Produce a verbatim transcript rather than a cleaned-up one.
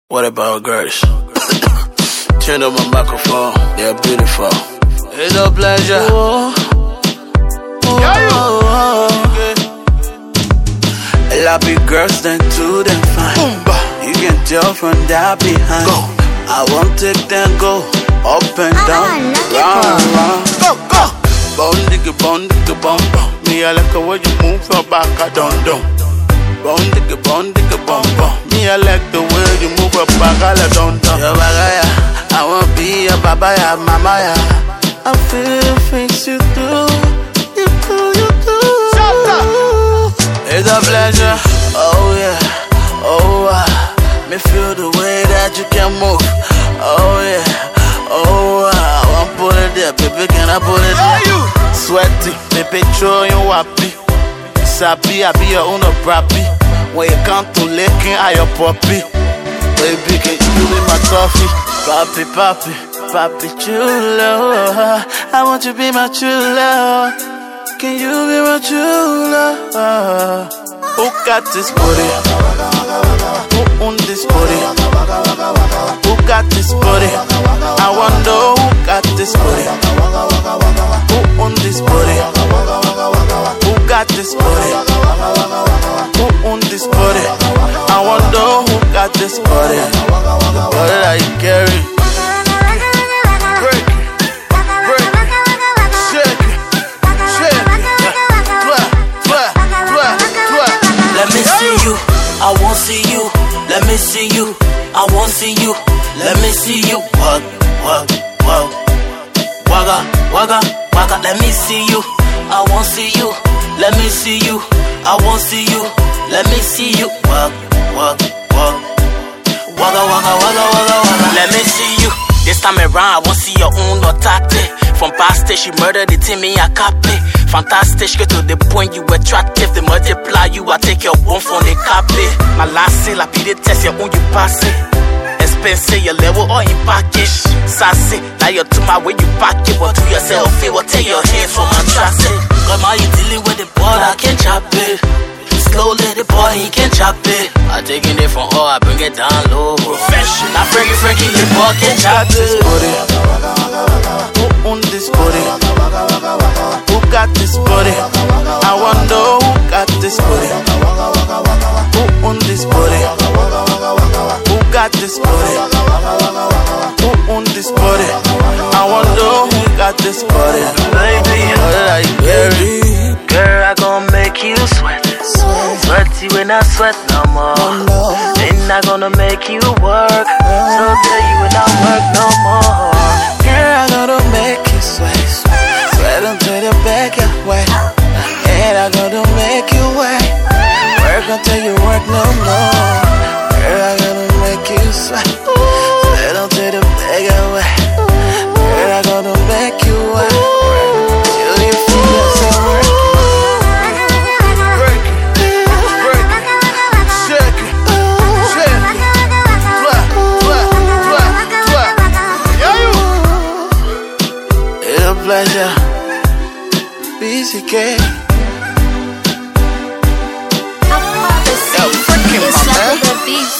What about girls? Turn up my microphone, they're beautiful. It's a pleasure. Oh, oh, oh, oh. A lot of girls, then too damn fine. You can tell from that behind. Go. I won't take them go up and down, round, round. Go, go. Bone digga, bone digga, bone, bone. Me, I like the way you move your back, I don't know. Bone digga, bone digga, bone, bone. Me, I like the way you move your back, I don't know. Your bagaya, I wanna be a babaya, mamaya. I feel things you do, you do, you do. It's a pleasure, oh yeah, oh ah. Me feel the way that you can move, oh yeah, oh ah. I wanna put it there, baby, can I put it there? Sweaty, baby, throw you happy. Sabi, I be your own property. When you come to licking, I your puppy. Baby, can you be my toffee? Papi, papi, papi chulo. I want you to be my true love. Can you be my true love? Who got this booty? Who own this booty? Who got this booty? I wonder who got this booty? Who own this booty? Who got this booty? Who own this booty? I wonder who got this booty? What did I carry? Break it, break it, shake it, shake it, twerk, twerk, twerk, twerk. Let me see you, I won't see you. Let me see you, I won't see you. Let me see you, walk, walk, walk, wagga, wagga, wagga. Let me see you, I won't see you. Let me see you, I won't see you. Let me see you, walk, walk, walk, wagga, wagga, wagga, wagga, wagga. Let me see you. This time around, I won't see your own or tactic. From past stage, she murdered the team in your copy. Fantastic, get to the point you attractive. They multiply you, I take your one from the copy. My last sale, I be the test, your own you pass it. Expensive, your level or in package. Sassy, now you're to my way you pack it. But to yourself, it will take your hands from my trust. Cause now you dealing with the boy, I can't chop it. Slowly the boy, he can't chop it. I taking it from all, I bring it down low. Professional, I bring it Frankie, the boy can't chop it. Who own this booty? Who got this booty? I wonder who got this booty? Who own this booty? Who got this booty? Who own this booty? I wonder who got this booty? Baby, what did I carry? Girl, I gon' make you sweat. Sweaty when I sweat no more. Then I gonna make you work. So tell you when I work no more. Girl, I gonna make you sweat. Sweat until the back get wet. And I gonna make you wet. Work until you work no more. Girl, I gonna make you sweat. Sweat until the back get wet. Girl, I gonna make you wet. Till you feel yourself working. Pleasure, B C K. Yo, freaking my man.